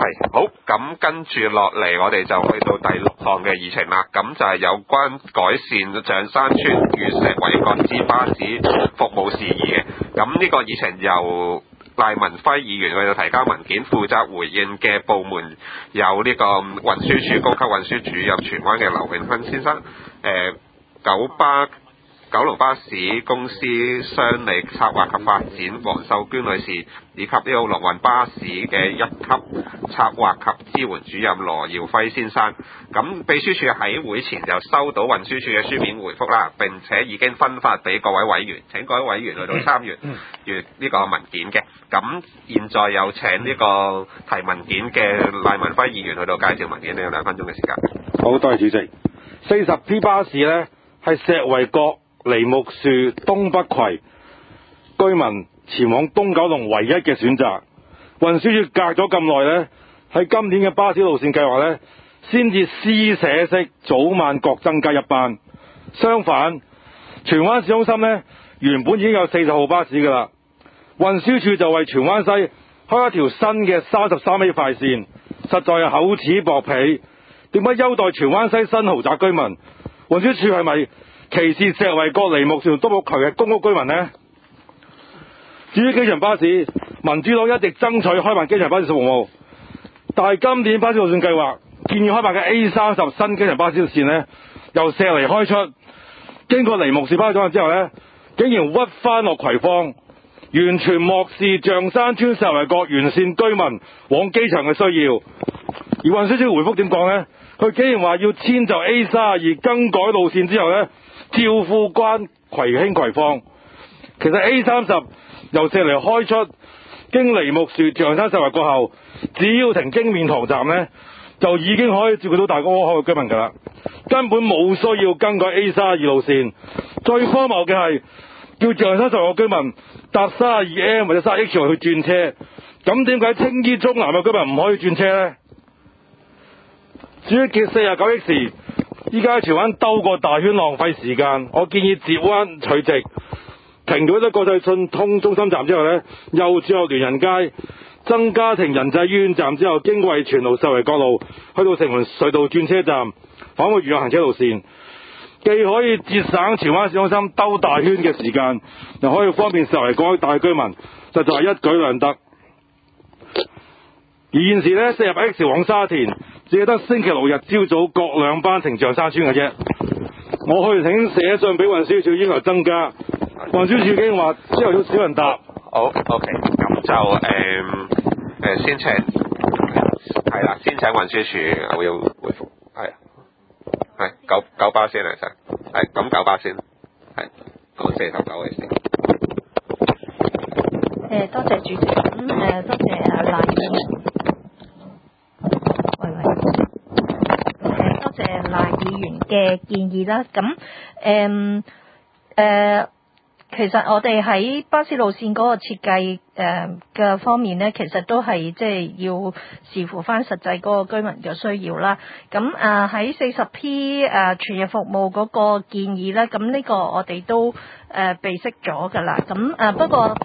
係好，咁跟住落嚟，我哋就去到第6項嘅議程啦。咁就係有關改善象山邨與石圍角之巴士服務事宜嘅。咁呢個議程由賴文輝議員去到提交文件，負責回應嘅部門有呢個運輸署高級運輸主任荃灣嘅劉永芬先生，九龍巴士公司商理策劃及發展黃秀娟女士，以及呢個陸運巴士嘅1級策劃及支援主任羅耀輝先生。咁秘書處喺會前就收到運輸署嘅書面回覆啦，並且已經分發俾各位委員，請各位委員去到參閱呢個文件嘅。咁現在有請呢個提文件嘅賴文輝議員去到介紹文件，你有2分鐘嘅時間。 好，多謝主席。40P 巴士呢係石圍角、梨木樹、東北葵居民前往東九龍唯一嘅選擇。運輸署隔咗咁耐呢，喺今年嘅巴士路線計劃呢，先至施捨式早晚各增加1班。相反，荃灣市中心呢，原本已經有40號巴士㗎啦。運輸署就為荃灣西開一條新嘅 33A 快線，實在係厚此薄彼。點解優待荃灣西新豪宅居民？運輸署係咪歧視石圍角、梨木樹同東北葵嘅公屋居民呢？至於機場巴士，民主黨一直爭取開辦機場巴士服務，但係今年巴士路線計劃建議開辦嘅 A30 新機場巴士線呢，由石梨開出，經過梨木樹巴士總站之後呢，竟然屈翻落葵芳，完全漠視象山邨石圍角沿線居民往機場嘅需要。而運輸署回覆點講呢？佢竟然話要遷就 A32 更改路線之後呢，照富關葵興葵芳。其實 A30 由石梨開出，經梨木樹象山石圍角後，只要停經面塘站呢，就已經可以照顧到大公屋嘅居民㗎啦，根本冇需要更改 A32 路線。最荒謬嘅係叫象山石圍角居民搭 32M 或者 32H 去轉車，咁點解青衣中南嘅居民唔可以轉車呢？至於叫 49X， 依家喺荃灣兜個大圈浪費時間，我建議截彎取直，停咗國際信通中心站之後呢，右轉落聯仁街，增加停仁濟醫院站之後，經過荃路石圍角路，去到城門隧道轉車站，返回原有行車路線，既可以節省荃灣市中心兜大圈嘅時間，又可以方便石圍角大居民，實在係一舉兩得。而現時呢，40X 往沙田只係得星期6日朝早各2班停象山邨嘅啫。我去請寫信俾運輸署要求增加，運輸署已經話朝頭早少人搭。 好 ，OK， 咁就先請係啦，先請運輸署我要回覆，係九巴先嚟先，係咁9巴先，係講49嘅先。 多謝主席，多謝賴議員。多謝賴議員嘅建議啦。咁其實我哋喺巴士路線嗰個設計嘅方面呢，其實都係即係要視乎翻實際嗰個居民嘅需要啦。咁喺40P 全日服務嗰個建議呢，咁呢個我哋都備悉咗㗎啦。咁不過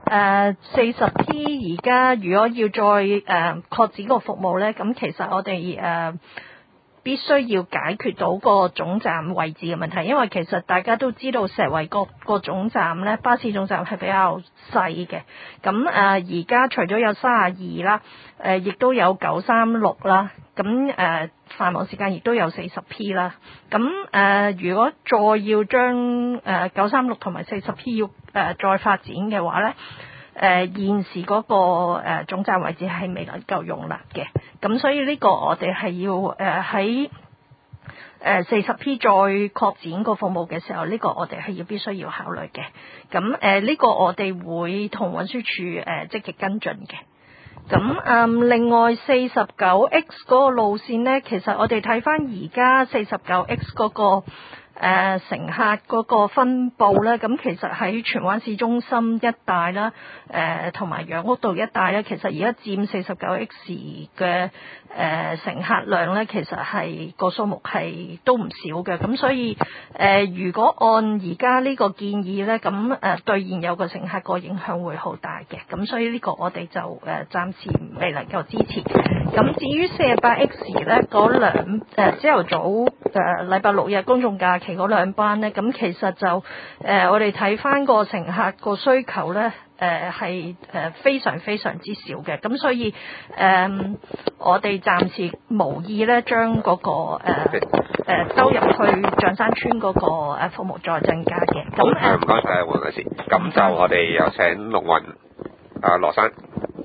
40P 而家如果要再擴展個服務呢，咁其實我哋必須要解決到個總站位置嘅問題，因為其實大家都知道石圍角個總站呢，巴士總站係比較細嘅。咁而家除咗有32啦，亦都有936啦，咁繁忙時間亦都有40P啦。咁如果再要將936同埋40P 要再發展嘅話呢，現時嗰個總站位置係未能夠容納嘅，咁所以呢個我哋係要喺40P 再擴展個服務嘅時候，呢個我哋係必須要考慮嘅。咁呢個我哋會同運輸署積極跟進嘅。咁另外 49X 嗰個路線呢，其實我哋睇翻而家 49X 嗰個乘客嗰個分佈咧，咁其實喺荃灣市中心一帶啦，同埋楊屋道一帶咧，其實而家佔 49X 嘅乘客量咧，其實係個數目係都唔少嘅。咁所以如果按而家呢個建議咧，咁對現有嘅乘客個影響會好大嘅。咁所以呢個我哋就暫時未能夠支持。咁至於 48X 咧，嗰兩朝頭早禮拜六日公眾假期嗰兩班咧，咁其實就我哋睇翻個乘客個需求咧，係非常非常之少嘅。咁所以我哋暫時無意咧將嗰個收入去象山邨嗰個服務再增加嘅。咁唔該晒黃女士。咁就我哋有請龍運羅生。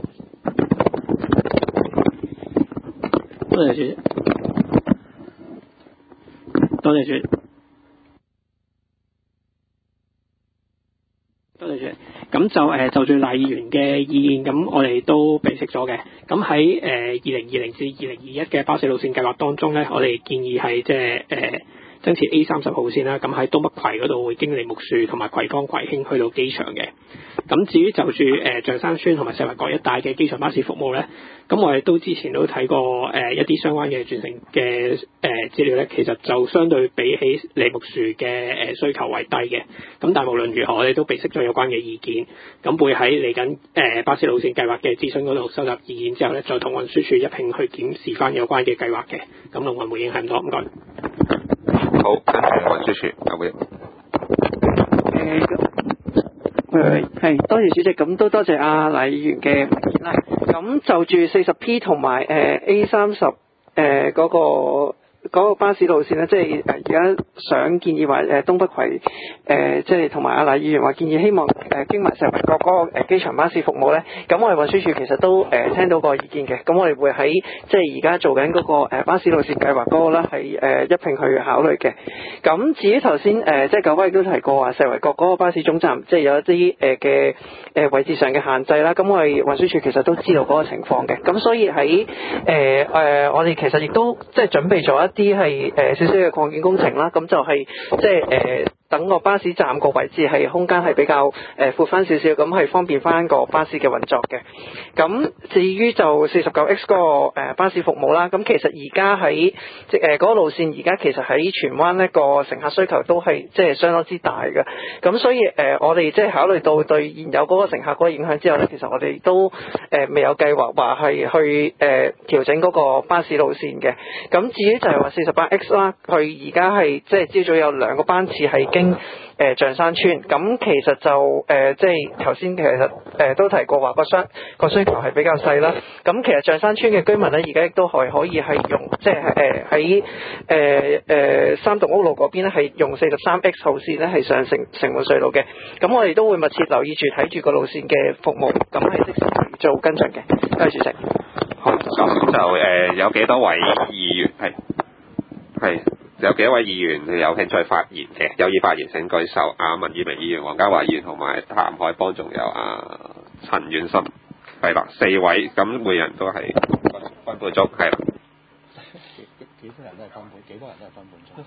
多謝主席，多謝主席，多謝主席。咁就住賴議員嘅意見，咁我哋都備悉咗嘅。咁喺2020至2021嘅巴士路線計劃當中咧，我哋建議係增設 A30 號線啦。咁喺東北葵嗰度會經梨木樹同埋葵芳葵興去到機場嘅。咁至於就住象山邨同埋石圍角一帶嘅機場巴士服務咧，咁我哋都之前都睇過一啲相關嘅轉乘嘅資料咧，其實就相對比起梨木樹嘅需求為低嘅。咁但係無論如何，我哋都備悉咗有關嘅意見，咁會喺嚟緊巴士路線計劃嘅諮詢嗰度收集意見之後咧，再同運輸署一併去檢視翻有關嘅計劃嘅。咁龍運回應係咁多，唔該。 好，跟住運輸署有冇？ 係多謝主席，咁都多謝阿賴議員嘅意見啦。咁就住 40P 同埋A30嗰個巴士路線咧，即係而家想建議話東北葵即係同埋阿賴議員話建議希望經埋石圍角嗰個機場巴士服務咧，咁我哋運輸署其實都聽到個意見嘅，咁我哋會喺即係而家做緊嗰個巴士路線計劃嗰個咧係一併去考慮嘅。咁至於頭先即係九位都提過話石圍角嗰個巴士總站即係有一啲嘅位置上嘅限制啦，咁我哋運輸署其實都知道嗰個情況嘅，咁所以喺我哋其實亦都即係準備咗一啲係少少嘅擴建工程啦，咁就係即係等個巴士站個位置係空間係比較闊翻少少，咁係方便翻個巴士嘅運作嘅。咁至於就 49X 嗰個巴士服務啦，咁其實而家喺嗰個路線而家其實喺荃灣呢個乘客需求都係即係相當之大嘅。咁所以我哋即係考慮到對現有嗰個乘客嗰個影響之後咧，其實我哋都未有計劃話係去調整嗰個巴士路線嘅。咁至於就係話 48X 啦，佢而家係即係朝早有2個班次係經象山邨，咁其實就即係頭先其實都提過話個需求係比較細啦。咁其實象山邨嘅居民咧，而家亦都係可以係用即係喺三棟屋路嗰邊咧，係用 43X 號線咧係上城門隧道嘅。咁我哋都會密切留意住睇住個路線嘅服務，咁係即時做跟進嘅。多謝主席。 好，咁就有幾多位議員係有幾位議員有興趣發言嘅？有意發言請舉手。文裕明議員、黃家華議員同埋譚海邦，仲有陳遠心，係啦，4位，咁每人都係分半鐘，係啦。 幾多人都係分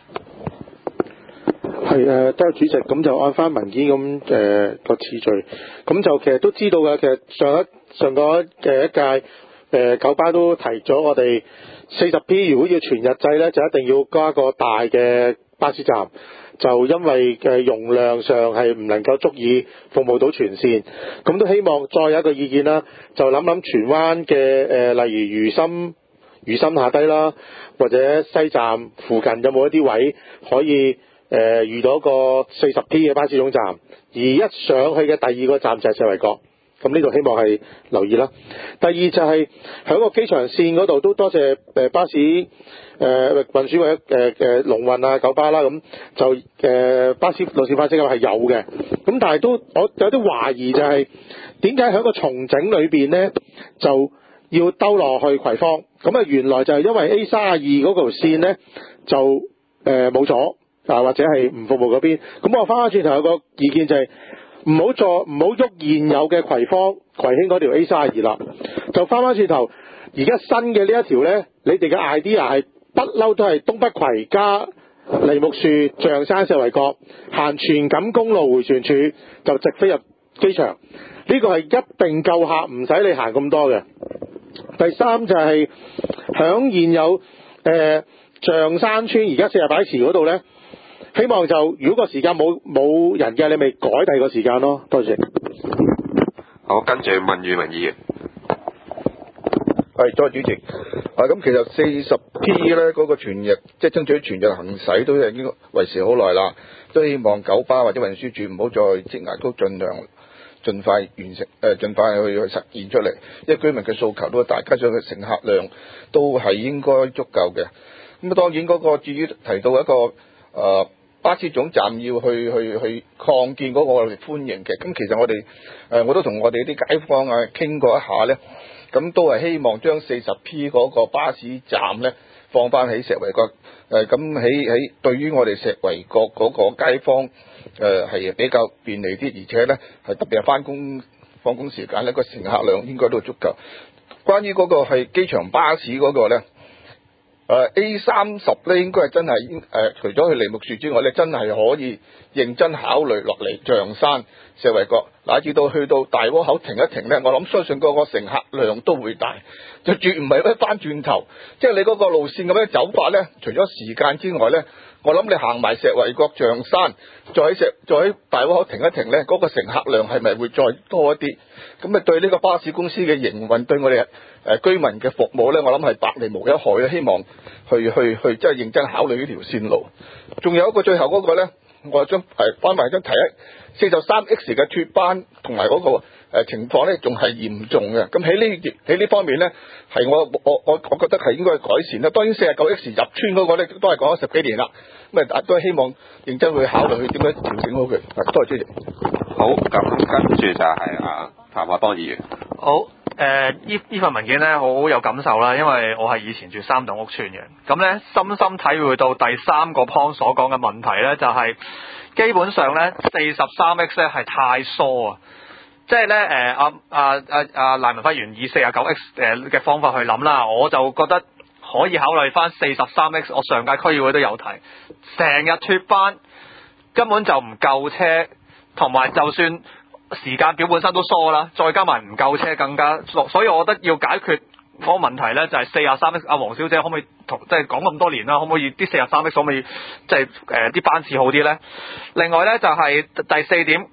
半鐘。 係多謝主席，咁就按翻文件咁個次序，咁就其實都知道嘅。其實上個一屆九巴都提咗我哋。40P 如果要全日制呢，就一定要加個大嘅巴士站，就因為容量上係唔能夠足以服務到全線。咁都希望再有一個意見啦，就諗荃灣嘅例如魚心下低啦，或者西站附近有冇一啲位可以遇到個 40P 嘅巴士總站，而一上去嘅第2個站就係石圍角。咁呢度希望係留意啦。第二就係喺個機場線嗰度都多謝巴士運輸或者龍運啊九巴啦，咁就巴士路線巴士計劃係有嘅。咁但係都我有啲懷疑就係點解喺個重整裏邊呢就要兜落去葵芳？咁啊原來就係因為 A32嗰條線呢就冇咗或者係唔服務嗰邊。咁我翻返轉頭有個意見就係、唔好喐現有嘅葵芳葵興嗰條 A32啦，就翻返轉頭，而家新嘅呢一條呢，你哋嘅 idea 係不嬲都係東北葵加梨木樹、象山、石圍角，行荃錦公路迴旋處就直飛入機場。呢個係一定夠客，唔使你行咁多嘅。第三就係響現有象山村而家40擺池嗰度呢，希望就如果個時間冇人嘅，你咪改第二個時間咯。多謝。 好，跟住問宇明議員。 係，多謝主席。咁其實40P 咧嗰個全日，即係爭取全日行駛都已經維持好耐啦。都希望九巴或者運輸署唔好再積壓，都盡量盡快完成，盡快去實現出嚟。因為居民嘅訴求都大，加上佢乘客量都係應該足夠嘅。咁當然嗰個至於提到一個巴士總站要去擴建嗰個，我哋歡迎嘅。咁其實我哋我都同我哋啲街坊傾過一下咧。咁都係希望將40P 嗰個巴士站咧放翻喺石圍角，咁喺對於我哋石圍角嗰個街坊係比較便利啲，而且咧係特別係翻工放工時間咧個乘客量應該都足夠。關於嗰個係機場巴士嗰個咧，A30咧應該係真係除咗去梨木樹之外咧，真係可以認真考慮落嚟象山、石圍角，乃至到去到大窩口停一停咧，我諗相信嗰個乘客量都會大，就絕唔係一翻轉頭，即係你嗰個路線咁樣走法咧，除咗時間之外咧，我諗你行埋石圍角、象山，再喺大窩口停一停咧，嗰個乘客量係咪會再多一啲？咁啊對呢個巴士公司嘅營運，對我哋居民嘅服務咧，我諗係百利無一害咧。希望去即係認真考慮呢條線路。仲有一個最後嗰個咧，我將翻埋張提一43X 嘅脫班同埋嗰個情況咧，仲係嚴重嘅。咁喺呢方面咧，係我覺得係應該改善啦。當然49X 入村嗰個咧，都係講咗10幾年啦。咁啊都係希望認真去考慮去點樣調整好佢。多謝主席。 好，咁跟住就係譚亞當議員。 好。呢份文件咧好有感受啦，因為我係以前住3棟屋邨嘅，咁咧深深體會到第3個 point 所講嘅問題咧，就係基本上咧 43X 咧係太疏啊，即係咧賴文輝議員以 49X 嘅方法去諗啦，我就覺得可以考慮翻 43X， 我上屆區議會都有提，成日脫班根本就唔夠車，同埋就算時間表本身都疏啦，再加埋唔夠車更加，所以我覺得要解決嗰個問題咧，就係 43X。阿黃小姐可唔可以即係講咁多年啦，可唔可以啲 43X 可唔可以即係啲班次好啲咧？另外咧就係第4點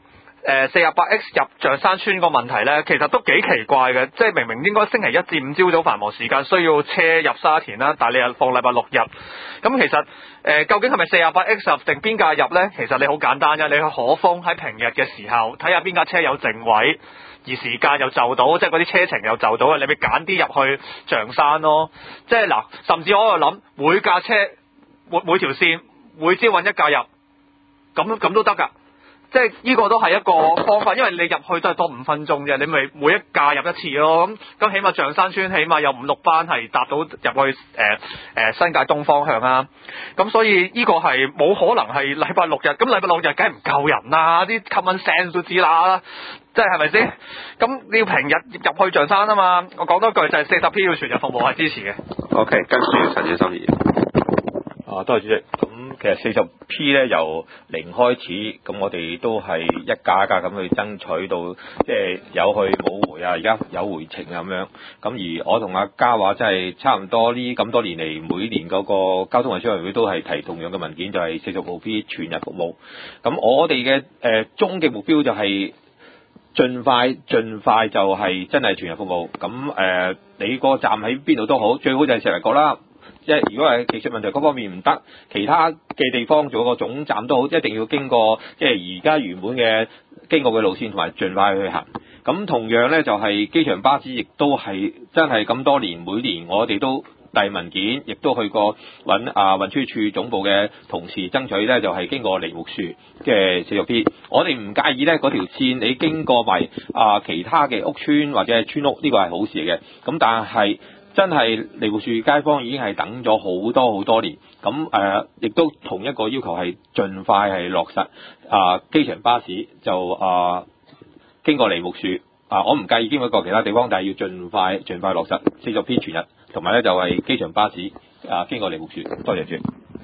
，48X 入象山村個問題咧，其實都幾奇怪嘅，即係明明應該星期1至5朝早繁忙時間需要車入沙田啦，但係你又放禮拜6日，咁其實究竟係咪48X 入定邊架入呢？其實你好簡單啫，你去可豐喺平日嘅時候睇下邊架車有剩位，而時間又就到，即係嗰啲車程又就到嘅，你咪揀啲入去象山咯。即係嗱，甚至我喺度諗，每架車每條線每朝揾一架入，咁都得㗎。即係呢個都係一個方法，因為你入去都係多5分鐘啫，你咪每一架入一次咯。咁起碼象山村起碼有5-6班係搭到入去新界東方向啊。咁所以呢個係冇可能係禮拜6日，咁禮拜6日梗係唔夠人啦，啲 common sense 都知啦，即係咪先？咁你要平日入去象山啊嘛。我講多句就係 40P 要全日服務係支持嘅。 OK， 跟住陳小心議員。 多謝主席。咁其實 40P 咧由0開始，咁我哋都係一架一架咁去爭取到，即係有去冇回啊，而家有回程啊咁樣。咁而我同阿嘉話真係差唔多呢咁多年嚟，每年嗰個交通運輸委員會都係提同樣嘅文件，就係 40P 全日服務。咁我哋嘅終極目標就係盡快就係真係全日服務。咁你個站喺邊度都好，最好就係石圍角啦。即係如果係技術問題嗰方面唔得，其他嘅地方做個總站都好，一定要經過即係而家原本嘅經過嘅路線，同埋盡快去行。咁同樣咧就係機場巴士，亦都係真係咁多年，每年我哋都遞文件，亦都去過揾運輸署總部嘅同事爭取咧，就係經過梨木樹嘅 40P。我哋唔介意咧嗰條線你經過埋其他嘅屋邨或者係村屋，呢個係好事嚟嘅。咁但係真係梨木樹街坊已經係等咗好多年，咁亦都同一個要求係盡快係落實機場巴士就經過梨木樹我唔介意經過一個其他地方，但係要盡快落實40P 全日，同埋咧就係機場巴士經過梨木樹。多謝主席。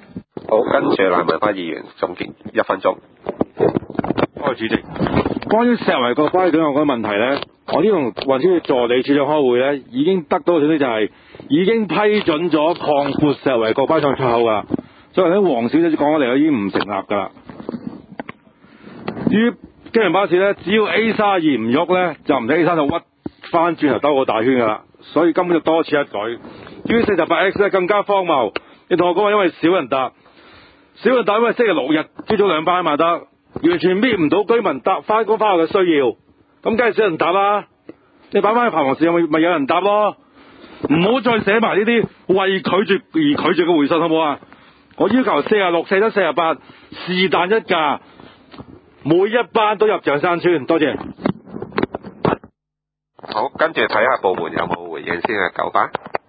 好，跟住賴文輝議員總結1分鐘。 多謝主席。關於石圍角巴士總站嗰個問題呢，我呢同運輸署助理處長開會呢，已經得到嘅消息就係已經批准咗擴闊石圍角巴士站出口㗎，所以咧黃小姐講咗嚟已經唔成立㗎啦。至於機場巴士呢，只要 A32唔喐呢，就唔使 A3就屈翻轉頭兜個大圈㗎啦，所以根本就多此一舉。至於 48X 呢，更加荒謬，你同我講話因為少人搭，因為星期六日朝早2班嘛得。完全搣唔到居民搭翻工翻學嘅需要，咁梗係少人搭啦。你擺翻去繁忙時間咪有人搭咯，唔好再寫埋呢啲為拒絕而拒絕嘅回信好唔好啊？我要求46、47、48是但一架，每一班都入象山村。多謝。 好，跟住睇下部門有冇回應先啊，九巴。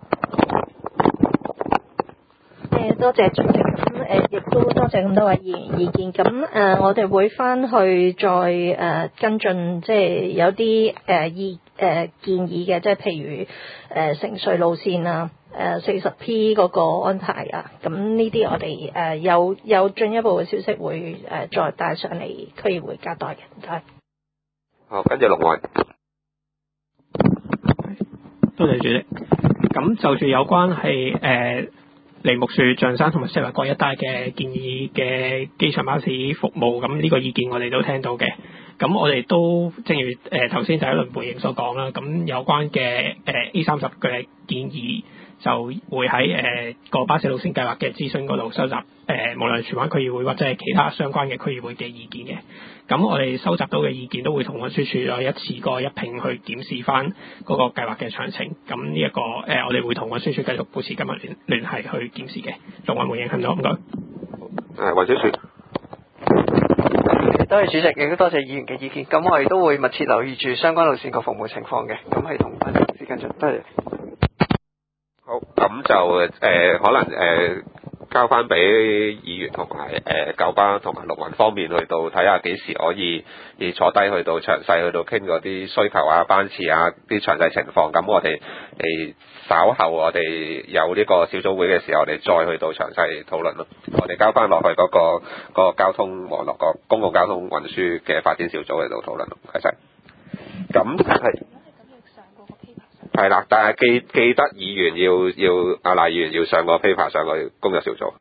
多謝主席，咁亦都多謝咁多位議員意見。咁我哋會翻去再跟進，即係有啲建議嘅，即係譬如城隧路線啊，40P 嗰個安排啊，咁呢啲我哋有進一步嘅消息會再帶上嚟區議會交代嘅。唔該。 好，跟住龍偉。 多謝主席。咁就住有關係梨木樹、象山同埋石圍角一帶嘅建議嘅機場巴士服務，咁呢個意見我哋都聽到嘅。咁我哋都正如頭先第一輪回應所講啦，咁有關嘅A30嘅建議就會喺個巴士路線計劃嘅諮詢嗰度收集無論荃灣區議會或者係其他相關嘅區議會嘅意見嘅。咁我哋收集到嘅意見都會同運輸署再一次過一併去檢視翻嗰個計劃嘅詳情。咁呢一個我哋會同運輸署繼續保持緊密聯繫去檢視嘅。龍運回應係唔該，唔該。 運輸署。 多謝主席，亦都多謝議員嘅意見。咁我哋都會密切留意住相關路線個服務情況嘅。咁係同班同事跟進。多謝。 好，咁就可能交翻俾議員同埋九巴同埋陸運方面去到睇下幾時可以坐低去到詳細去到傾嗰啲需求啊、班次啊啲詳細情況。咁我哋稍後我哋有呢個小組會嘅時候，我哋再去到詳細討論咯。我哋交翻落去嗰個交通網絡個公共交通運輸嘅發展小組喺度討論咯。唔該晒。咁係啦，但係記得議員要賴議員要上個 paper 上個工作小組。